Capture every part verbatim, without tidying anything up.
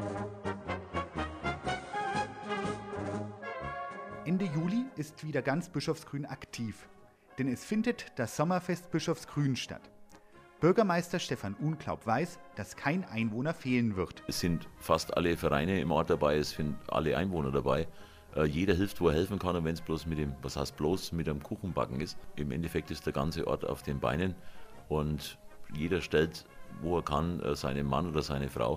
Ende Juli ist wieder ganz Bischofsgrün aktiv, denn es findet das Sommerfest Bischofsgrün statt. Bürgermeister Stefan Unglaub weiß, dass kein Einwohner fehlen wird. Es sind fast alle Vereine im Ort dabei, es sind alle Einwohner dabei. Äh, jeder hilft, wo er helfen kann, und wenn es bloß mit dem, was heißt bloß, mit dem Kuchenbacken ist. Im Endeffekt ist der ganze Ort auf den Beinen und jeder stellt, wo er kann, äh, seinen Mann oder seine Frau.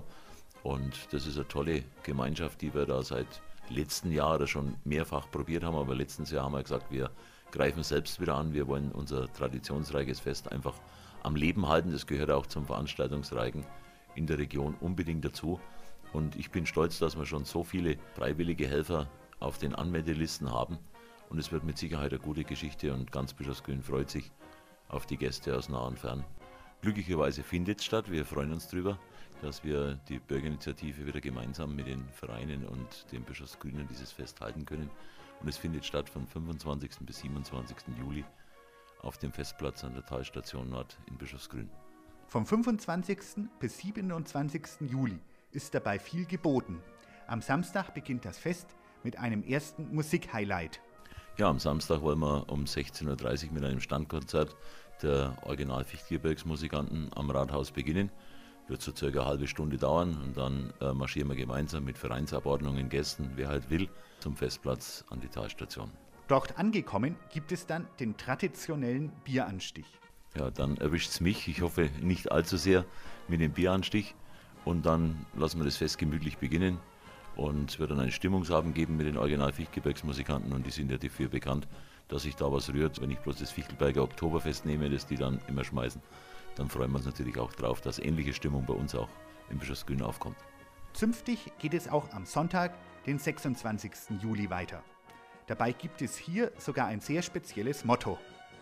Und das ist eine tolle Gemeinschaft, die wir da seit letzten Jahr oder schon mehrfach probiert haben. Aber letztes Jahr haben wir gesagt, wir greifen selbst wieder an. Wir wollen unser traditionsreiches Fest einfach am Leben halten. Das gehört auch zum Veranstaltungsreigen in der Region unbedingt dazu. Und ich bin stolz, dass wir schon so viele freiwillige Helfer auf den Anmeldelisten haben. Und es wird mit Sicherheit eine gute Geschichte und ganz Bischofsgrün freut sich auf die Gäste aus nah und fern. Glücklicherweise findet es statt. Wir freuen uns darüber, dass wir die Bürgerinitiative wieder gemeinsam mit den Vereinen und den Bischofsgrünen dieses Fest halten können. Und es findet statt von fünfundzwanzigsten bis siebenundzwanzigsten Juli auf dem Festplatz an der Talstation Nord in Bischofsgrün. Vom fünfundzwanzigsten bis siebenundzwanzigsten Juli ist dabei viel geboten. Am Samstag beginnt das Fest mit einem ersten Musikhighlight. Ja, am Samstag wollen wir um sechzehn Uhr dreißig mit einem Standkonzert der Original-Fichtelgebirgsmusikanten am Rathaus beginnen. Wird so circa eine halbe Stunde dauern und dann äh, marschieren wir gemeinsam mit Vereinsabordnungen, Gästen, wer halt will, zum Festplatz an die Talstation. Dort angekommen gibt es dann den traditionellen Bieranstich. Ja, dann erwischt es mich, ich hoffe nicht allzu sehr, mit dem Bieranstich. Und dann lassen wir das Fest gemütlich beginnen. Und es wird dann einen Stimmungsabend geben mit den Original-Fichtelgebirgsmusikanten. Und die sind ja dafür bekannt, dass sich da was rührt. Wenn ich bloß das Fichtelberger Oktoberfest nehme, das die dann immer schmeißen, dann freuen wir uns natürlich auch drauf, dass ähnliche Stimmung bei uns auch im Bischofsgrün aufkommt. Zünftig geht es auch am Sonntag, den sechsundzwanzigsten Juli weiter. Dabei gibt es hier sogar ein sehr spezielles Motto.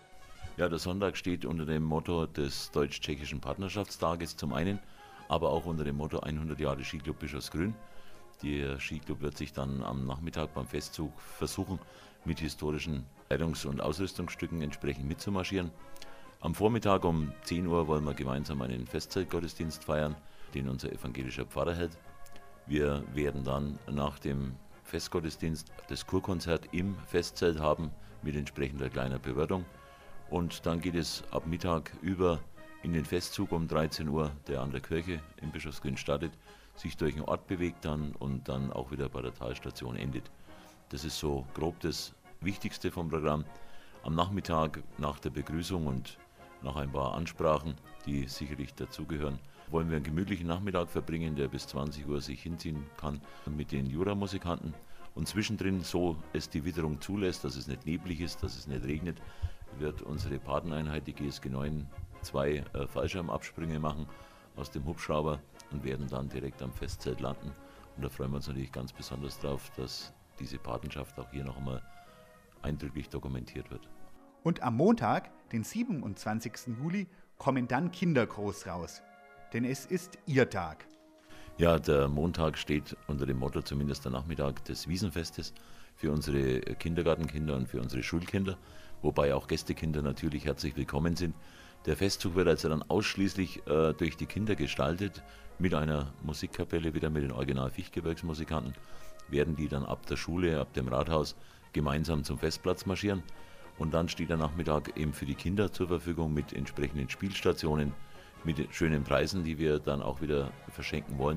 Ja, der Sonntag steht unter dem Motto des Deutsch-Tschechischen Partnerschaftstages zum einen, aber auch unter dem Motto hundert Jahre Skiclub Bischofsgrün. Der Skiclub wird sich dann am Nachmittag beim Festzug versuchen, mit historischen Kleidungs- und Ausrüstungsstücken entsprechend mitzumarschieren. Am Vormittag um zehn Uhr wollen wir gemeinsam einen Festzeltgottesdienst feiern, den unser evangelischer Pfarrer hält. Wir werden dann nach dem Festgottesdienst das Kurkonzert im Festzelt haben mit entsprechender kleiner Bewirtung. Und dann geht es ab Mittag über in den Festzug um dreizehn Uhr, der an der Kirche in Bischofsgrün startet, sich durch den Ort bewegt dann und dann auch wieder bei der Talstation endet. Das ist so grob das Wichtigste vom Programm. Am Nachmittag nach der Begrüßung und nach ein paar Ansprachen, die sicherlich dazugehören, wollen wir einen gemütlichen Nachmittag verbringen, der bis zwanzig Uhr sich hinziehen kann mit den Juramusikanten. Und zwischendrin, so es die Witterung zulässt, dass es nicht neblig ist, dass es nicht regnet, wird unsere Pateneinheit, die G S G neun, zwei äh, Fallschirmabsprünge machen aus dem Hubschrauber und werden dann direkt am Festzelt landen. Und da freuen wir uns natürlich ganz besonders drauf, dass diese Patenschaft auch hier noch einmal eindrücklich dokumentiert wird. Und am Montag, den siebenundzwanzigsten Juli, kommen dann Kinder groß raus. Denn es ist ihr Tag. Ja, der Montag steht unter dem Motto, zumindest der Nachmittag des Wiesenfestes, für unsere Kindergartenkinder und für unsere Schulkinder, wobei auch Gästekinder natürlich herzlich willkommen sind. Der Festzug wird also dann ausschließlich äh, durch die Kinder gestaltet, mit einer Musikkapelle, wieder mit den Original-Fichtelgebirgsmusikanten, werden die dann ab der Schule, ab dem Rathaus gemeinsam zum Festplatz marschieren. Und dann steht der Nachmittag eben für die Kinder zur Verfügung mit entsprechenden Spielstationen, mit schönen Preisen, die wir dann auch wieder verschenken wollen.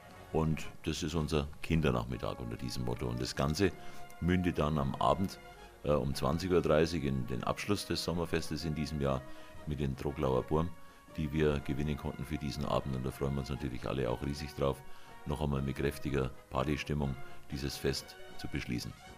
Und das ist unser Kindernachmittag unter diesem Motto. Und das Ganze mündet dann am Abend äh, um zwanzig Uhr dreißig in den Abschluss des Sommerfestes in diesem Jahr mit den Troglauer Burm, die wir gewinnen konnten für diesen Abend. Und da freuen wir uns natürlich alle auch riesig drauf, noch einmal mit kräftiger Partystimmung dieses Fest zu beschließen.